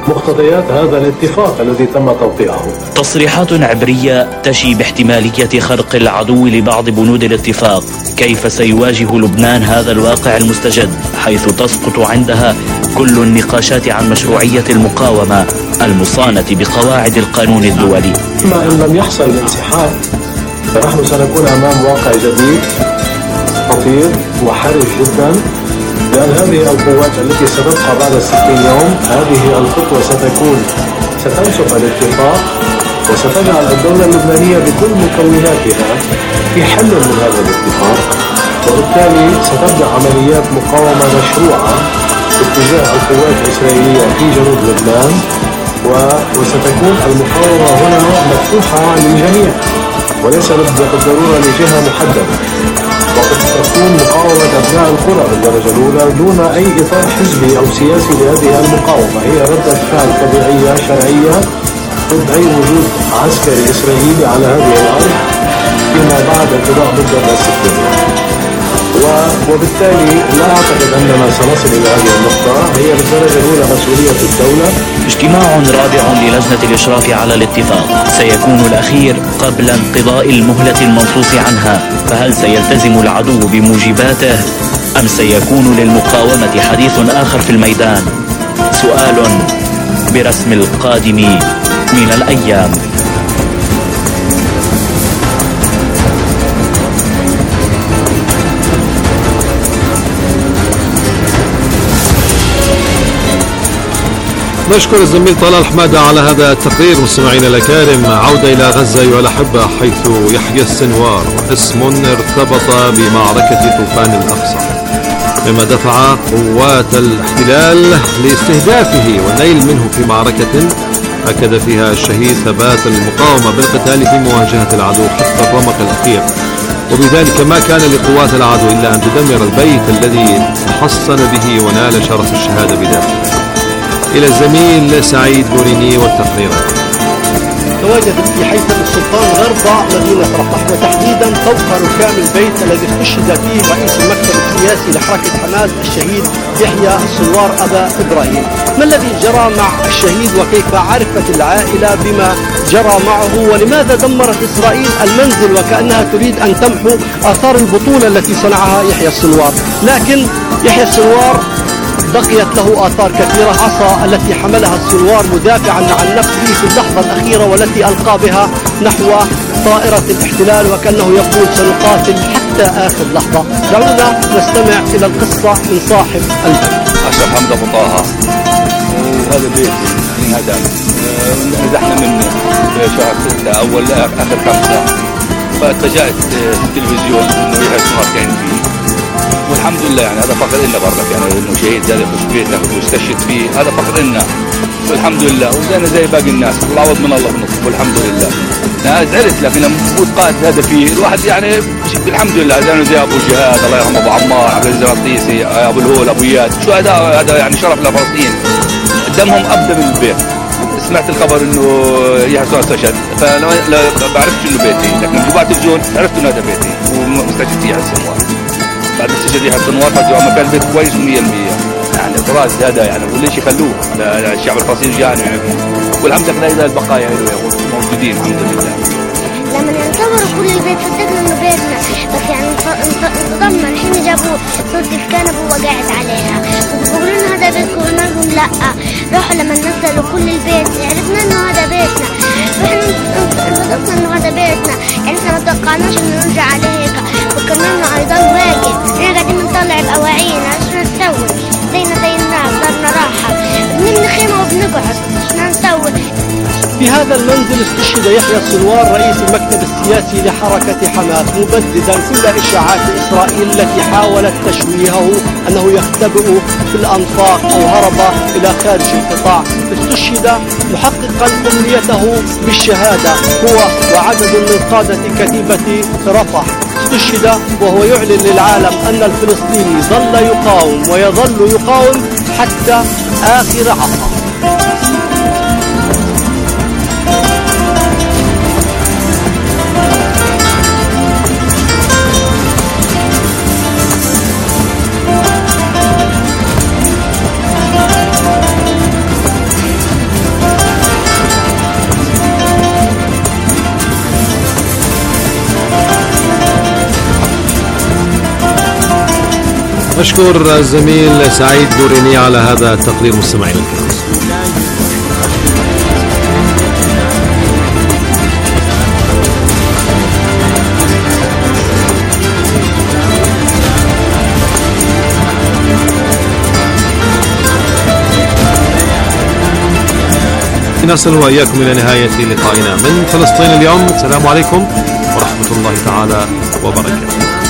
S12: مقتضيات هذا الاتفاق الذي تم توقيعه.
S6: تصريحات عبرية تشي باحتمالية خرق العدو لبعض بنود الاتفاق. كيف سيواجه لبنان هذا الواقع المستجد حيث تسقط عندها كل النقاشات عن مشروعية المقاومة المصانة بقواعد القانون الدولي؟
S12: ما إن لم يحصل الانسحاب فنحن سنكون أمام واقع جديد خطير وحرج جدا، لأن هذه القوات التي ستبقى بعد 60 يوم هذه الخطوة ستنسف الاتفاق وستجعل الدولة اللبنانية بكل مكوناتها في حل من هذا الاتفاق، وبالتالي ستبدأ عمليات مقاومة مشروعة اتجاه القوات الإسرائيلية في جنوب لبنان، وستكون المقاومة هنا مفتوحة للجميع وليس بالضرورة لجهة محددة، وقد تكون مقاومة أبناء القرى بالدرجة الأولى دون أي إطار حزبي أو سياسي لهذه المقاومة. هي ردة فعل طبيعية شرعية ضد أي وجود عسكري إسرائيلي على هذه الأرض فيما بعد انقضاء مدة 60 يوم. وبالتالي لا أعتقد أننا سنصل إلى هذه النقطة. هي بالدرجة الأولى مسؤولية الدولة.
S6: اجتماع رابع للجنة الإشراف على الاتفاق سيكون الأخير قبل انقضاء المهلة المنصوص عنها، فهل سيلتزم العدو بموجباته أم سيكون للمقاومة حديث آخر في الميدان؟ سؤال برسم القادم من الأيام.
S5: نشكر الزميل طلال حمادة على هذا التقرير. مستمعينا الأكارم، عودة إلى غزة أيها الأحبة، حيث يحيى السنوار اسم ارتبط بمعركة طوفان الأقصى، مما دفع قوات الاحتلال لاستهدافه والنيل منه في معركة أكد فيها الشهيد ثبات المقاومة بالقتال في مواجهة العدو حتى الرمق الأخير، وبذلك ما كان لقوات العدو إلا أن تدمر البيت الذي تحصن به ونال شرف الشهادة بداخله. إلى الزميل سعيد بوريني والتقرير.
S13: تواجدت في حيثم السلطان غرب مدينة رفح، وتحديدا فوق ركام البيت الذي استشهد فيه رئيس المكتب السياسي لحركة حماس الشهيد يحيى السنوار أبا إبراهيم. ما الذي جرى مع الشهيد وكيف عرفت العائلة بما جرى معه، ولماذا دمرت إسرائيل المنزل وكأنها تريد أن تمحو آثار البطولة التي صنعها يحيى السنوار؟ لكن يحيى السنوار بقيت له آثار كثيرة. عصا التي حملها السنوار مدافعا عن نفسه في اللحظة الأخيرة والتي ألقى بها نحو طائرة الاحتلال وكأنه يقول سنقاتل حتى آخر لحظة. دعونا نستمع إلى القصة من صاحب البيت.
S14: أشرف حمد أبو طه، وهذا بيت انهدم، نزحنا منه في شهر 6 أول آخر 5، فاتفاجأت في التلفزيون إنه يحيى السنوار كان فيه، والحمد لله يعني هذا فخر إلنا برضك، يعني إنه شهيد زاد يخش بيتنا ويستشهد فيه، هذا فخر إلنا والحمد لله، وزينا زي باقي الناس، العوض من الله بنصف والحمد لله. أنا زعلت لكن موجود قائد هذا فيه الواحد يعني الحمد لله، زينا زي أبو جهاد الله يرحمه، أبو عمار، عبد العزيز الرطيسي، أبو الهول، أبو إياد، شو هذا يعني شرف لفلسطين، دمهم أبدى من البيت. سمعت الخبر إنه يحيى السنوار استشهد، فلا بعرفش إنه بيتي، لكن جبعت الجون عرفت إنه هذا بيتي ومستشهد فيه يحيى السنوار. بعد استشهاد يحيى السنوار فجوا مكان البيت كويس 100%، يعني طراز هذا يعني وليش يخلوه للشعب الفلسطيني يعني، والحمد لله إذا البقايا موجودين الحمد لله.
S15: لما ينتظروا كل البيت صدقنا إنه بيتنا، بس يعني انتظمنا. الحين جابوا صورة الكنبة وهو قاعد عليها، بيقولوا لنا هذا بيتكم، قلنا لهم لا. راحوا لما نزلوا كل البيت عرفنا إنه هذا بيتنا، فإحنا انتظرنا إنه هذا بيتنا، يعني إحنا ما توقعناش إنه نرجع عليه هيك، فكرنا إنه هيضل واقف. إحنا قاعدين نطلع بأواعينا، شو نسوي؟ زينا زي الناس، دارنا راحة، بنبني خيمة وبنقعد، شو نسوي؟
S13: في هذا المنزل استشهد يحيى السنوار رئيس المكتب السياسي لحركة حماس، مبددا كل إشاعات إسرائيل التي حاولت تشويهه أنه يختبئ في الأنفاق أو هرب إلى خارج القطاع. استشهد محققا أمنيته بالشهادة هو وعدد من قادة كتيبة رفح. استشهد وهو يعلن للعالم أن الفلسطيني ظل يقاوم ويظل يقاوم حتى آخر عصا.
S5: مشكور الزميل سعيد بوريني على هذا التقرير. مستمعينا الكرام، نصل وإياكم إلى نهاية لقائنا من فلسطين اليوم. السلام عليكم ورحمة الله تعالى وبركاته.